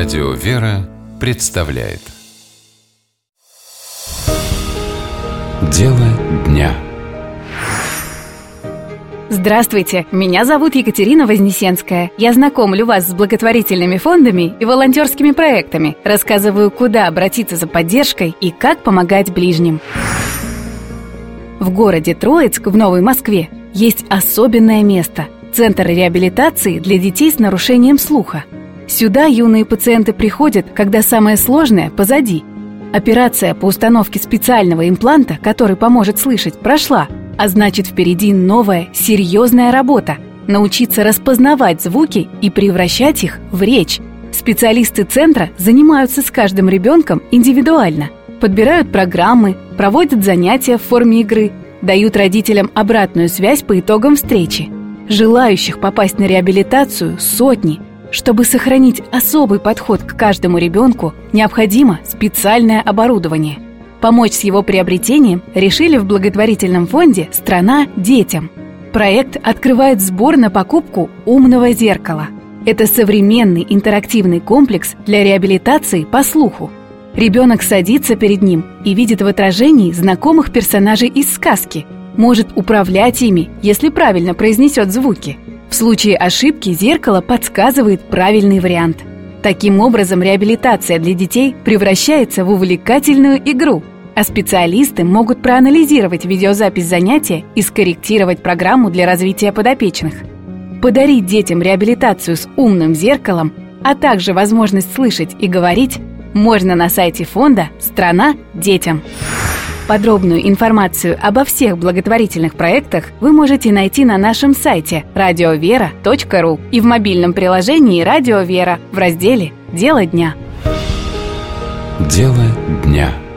Радио «Вера» представляет Дело дня. Здравствуйте, меня зовут Екатерина Вознесенская. Я знакомлю вас с благотворительными фондами и волонтерскими проектами, рассказываю, куда обратиться за поддержкой и как помогать ближним. В городе Троицк в Новой Москве есть особенное место – Центр реабилитации для детей с нарушением слуха. Сюда юные пациенты приходят, когда самое сложное позади. Операция по установке специального импланта, который поможет слышать, прошла, а значит, впереди новая, серьезная работа – научиться распознавать звуки и превращать их в речь. Специалисты центра занимаются с каждым ребенком индивидуально, подбирают программы, проводят занятия в форме игры, дают родителям обратную связь по итогам встречи. Желающих попасть на реабилитацию сотни. Чтобы сохранить особый подход к каждому ребенку, необходимо специальное оборудование. Помочь с его приобретением решили в благотворительном фонде «Страна детям». Проект открывает сбор на покупку умного зеркала. Это современный интерактивный комплекс для реабилитации по слуху. Ребенок садится перед ним и видит в отражении знакомых персонажей из сказки, может управлять ими, если правильно произнесет звуки. В случае ошибки зеркало подсказывает правильный вариант. Таким образом, реабилитация для детей превращается в увлекательную игру, а специалисты могут проанализировать видеозапись занятия и скорректировать программу для развития подопечных. Подарить детям реабилитацию с умным зеркалом, а также возможность слышать и говорить можно на сайте фонда «Страна детям». Подробную информацию обо всех благотворительных проектах вы можете найти на нашем сайте radiovera.ru и в мобильном приложении «Радио Вера» в разделе «Дело дня». Дело дня.